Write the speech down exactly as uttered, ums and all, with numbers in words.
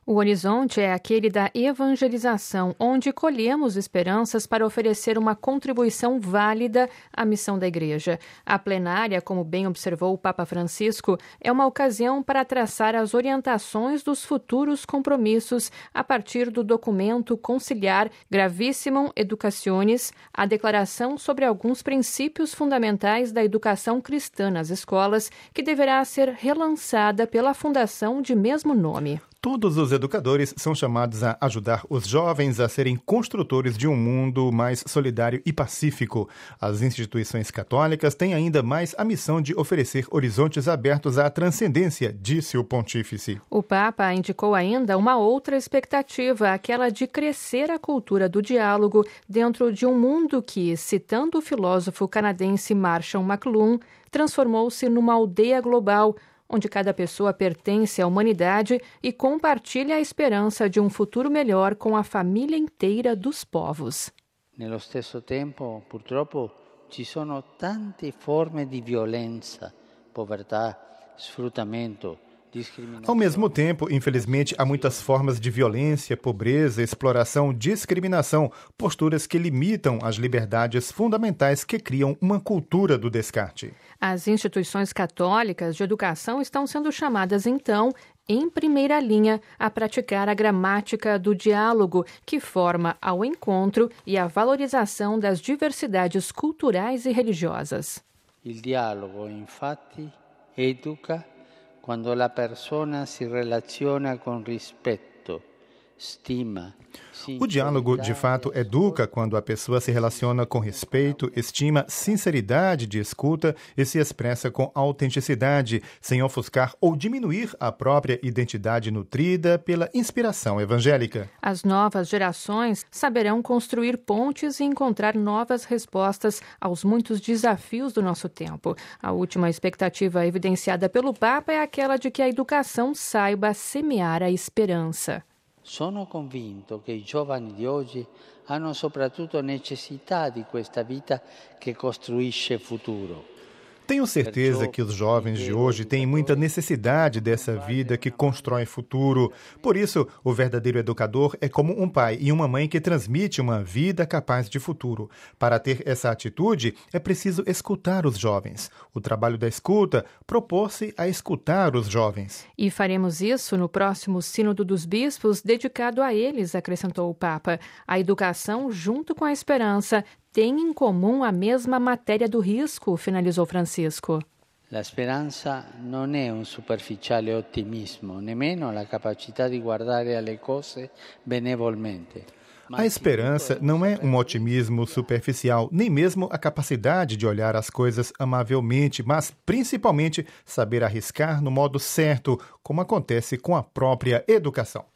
O horizonte é aquele da evangelização, onde colhemos esperanças para oferecer uma contribuição válida à missão da Igreja. A plenária, como bem observou o Papa Francisco, é uma ocasião para traçar as orientações dos futuros compromissos a partir do documento conciliar Gravissimum Educationis, a declaração sobre alguns princípios fundamentais da educação cristã nas escolas, que deverá ser relançada pela fundação de mesmo nome. Todos os educadores são chamados a ajudar os jovens a serem construtores de um mundo mais solidário e pacífico. As instituições católicas têm ainda mais a missão de oferecer horizontes abertos à transcendência, disse o pontífice. O Papa indicou ainda uma outra expectativa, aquela de crescer a cultura do diálogo dentro de um mundo que, citando o filósofo canadense Marshall McLuhan, transformou-se numa aldeia global, onde cada pessoa pertence à humanidade e compartilha a esperança de um futuro melhor com a família inteira dos povos. Nello stesso tempo, purtroppo, ci sono tante forme di violenza, povertà, sfruttamento. Ao mesmo tempo, infelizmente, há muitas formas de violência, pobreza, exploração, discriminação, posturas que limitam as liberdades fundamentais que criam uma cultura do descarte. As instituições católicas de educação estão sendo chamadas, então, em primeira linha, a praticar a gramática do diálogo, que forma ao encontro e à valorização das diversidades culturais e religiosas. Il dialogo, infatti, educa quando a persona se relaciona com respeito, estima. O diálogo, de fato, educa quando a pessoa se relaciona com respeito, estima, sinceridade de escuta e se expressa com autenticidade, sem ofuscar ou diminuir a própria identidade nutrida pela inspiração evangélica. As novas gerações saberão construir pontes e encontrar novas respostas aos muitos desafios do nosso tempo. A última expectativa evidenciada pelo Papa é aquela de que a educação saiba semear a esperança. Sono convinto che i giovani di oggi hanno soprattutto necessità di questa vita che costruisce futuro. Tenho certeza que os jovens de hoje têm muita necessidade dessa vida que constrói futuro. Por isso, o verdadeiro educador é como um pai e uma mãe que transmite uma vida capaz de futuro. Para ter essa atitude, é preciso escutar os jovens. O trabalho da escuta propôs-se a escutar os jovens. E faremos isso no próximo Sínodo dos Bispos, dedicado a eles, acrescentou o Papa. A educação, junto com a esperança, tem em comum a mesma matéria do risco, finalizou Francisco. La speranza non è un superficiale ottimismo, nemmeno la capacità di guardare alle cose benevolmente. A esperança não é um otimismo superficial, nem mesmo a capacidade de olhar as coisas amavelmente, mas principalmente saber arriscar no modo certo, como acontece com a própria educação.